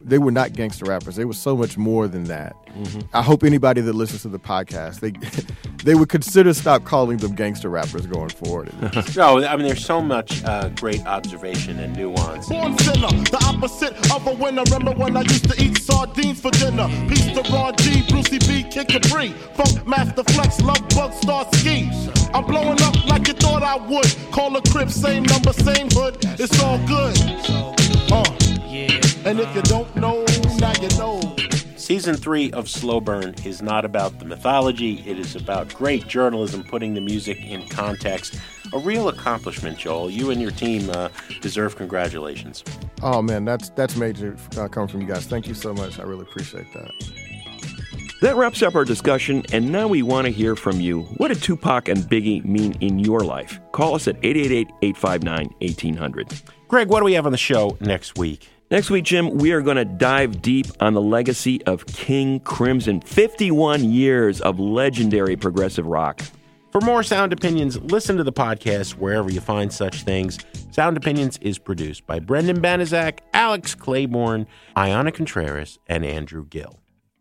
they were not gangster rappers. They were so much more than that. Mm-hmm. I hope anybody that listens to the podcast, they they would consider stop calling them gangster rappers going forward. No, I mean, there's so much uh, great observation and nuance. Born sinner, the opposite of a winner. Remember when I used to eat sardines for dinner? Peace to Ron G, Brucey B, Kid Capri, Funk Master Flex, Love Bug, Star Ski. I'm blowing up like you thought I would. Call a crib, same number, same hood. It's all good. Uh, and if you don't know, now you know. Season three of Slow Burn is not about the mythology. It is about great journalism, putting the music in context. A real accomplishment, Joel. You and your team uh, deserve congratulations. Oh, man, that's that's major uh, coming from you guys. Thank you so much. I really appreciate that. That wraps up our discussion, and now we want to hear from you. What did Tupac and Biggie mean in your life? Call us at eight eight eight, eight five nine, one eight hundred. Greg, what do we have on the show next week? Next week, Jim, we are going to dive deep on the legacy of King Crimson. fifty-one years of legendary progressive rock. For more Sound Opinions, listen to the podcast wherever you find such things. Sound Opinions is produced by Brendan Banaszak, Alex Claiborne, Ayana Contreras, and Andrew Gill.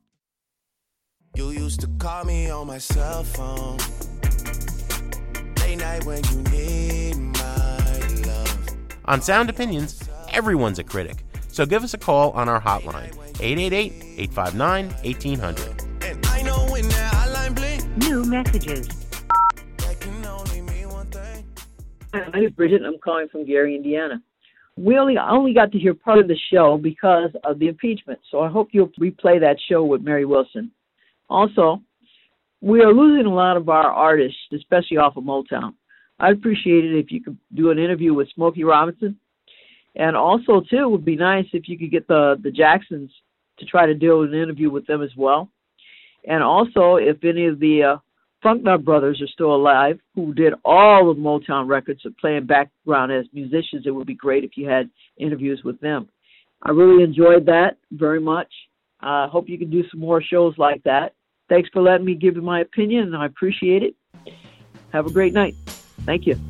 You used to call me on my cell phone late night when you need my love. On Sound Opinions, everyone's a critic. So give us a call on our hotline, eight eight eight, eight five nine, one eight hundred. And I know when that hotline blink. New messages. That can only mean one thing. My name is Bridget, and I'm calling from Gary, Indiana. We only, I only got to hear part of the show because of the impeachment, so I hope you'll replay that show with Mary Wilson. Also, we are losing a lot of our artists, especially off of Motown. I'd appreciate it if you could do an interview with Smokey Robinson. And also, too, it would be nice if you could get the, the Jacksons to try to do an interview with them as well. And also, if any of the uh, Funk Nut Brothers are still alive, who did all of Motown records of playing background as musicians, it would be great if you had interviews with them. I really enjoyed that very much. I uh, hope you can do some more shows like that. Thanks for letting me give you my opinion, and I appreciate it. Have a great night. Thank you.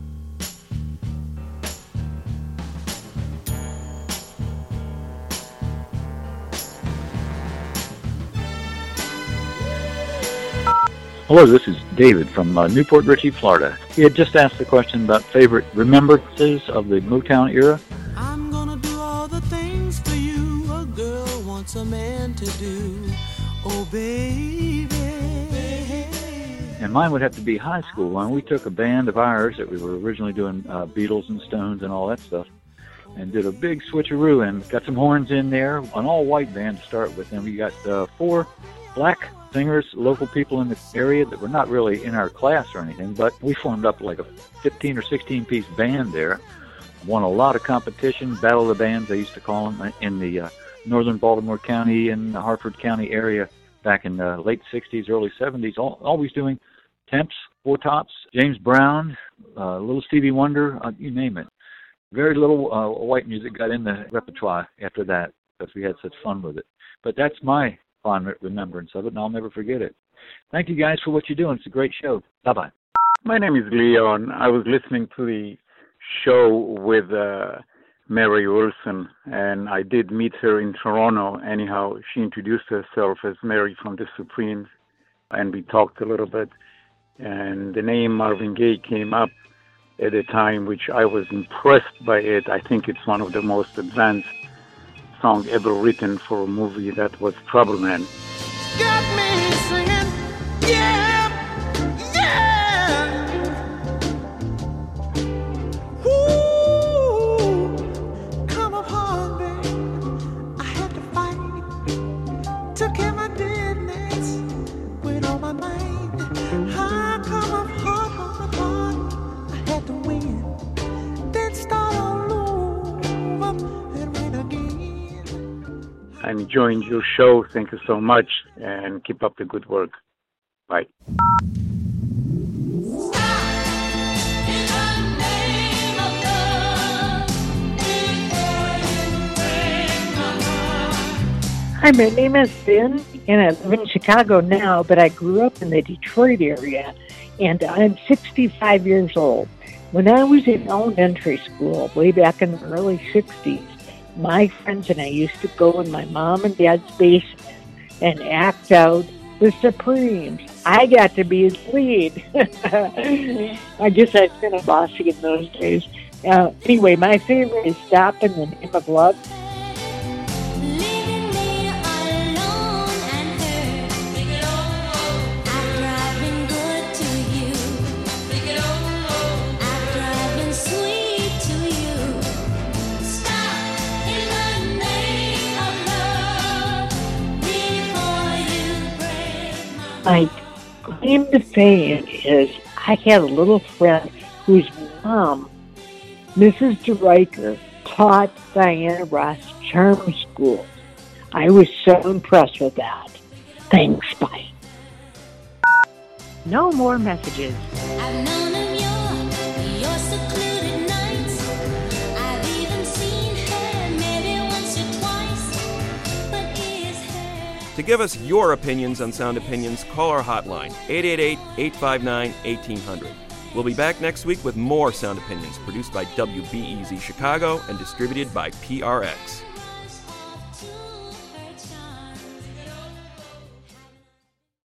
Hello, this is David from uh, Newport Richey, Florida. He had just asked the question about favorite remembrances of the Motown era. I'm gonna do all the things for you a girl wants a man to do. Oh, baby. And mine would have to be high school. And we took a band of ours that we were originally doing uh, Beatles and Stones and all that stuff, and did a big switcheroo and got some horns in there. An all-white band to start with. And we got uh, four black singers, local people in the area that were not really in our class or anything, but we formed up like a fifteen or sixteen piece band there. Won a lot of competition, Battle of the Bands, they used to call them, in the uh, northern Baltimore County and the Harford County area back in the late sixties, early seventies, all, always doing Temps, Four Tops, James Brown, uh, little Stevie Wonder, uh, you name it. Very little uh, white music got in the repertoire after that because we had such fun with it. But that's my fond remembrance of it, and I'll never forget it. Thank you guys for what you're doing. It's a great show. Bye-bye. My name is Leon. I was listening to the show with uh, Mary Wilson, and I did meet her in Toronto. Anyhow, she introduced herself as Mary from the Supremes, and we talked a little bit. And the name Marvin Gaye came up at a time which I was impressed by it. I think it's one of the most advanced song ever written for a movie. That was Trouble Man. Got me singing, yeah, yeah. Ooh, come upon me. I had to fight, took care of my business with all my mind. I come up hard, hard, hard. I had to win, then start all over and win again. I'm enjoying your show. Thank you so much, and keep up the good work. Bye. Hi, my name is Ben, and I live in Chicago now, but I grew up in the Detroit area, and I'm sixty-five years old. When I was in elementary school, way back in the early sixties, my friends and I used to go in my mom and dad's basement and act out the Supremes. I got to be his lead. I guess I was kind of bossy in those days. Uh, anyway, my favorite is Stop in the Name of Love. My claim to fame is I had a little friend whose mom, Missus DeRiker, taught Diana Ross charm school. I was so impressed with that. Thanks, bye. No more messages. I've known of your, your secluded nights. I've even seen her maybe once or twice. But is her... To give us your opinions on Sound Opinions, call our hotline, eight eight eight, eight five nine, one eight hundred. We'll be back next week with more Sound Opinions, produced by W B E Z Chicago and distributed by P R X.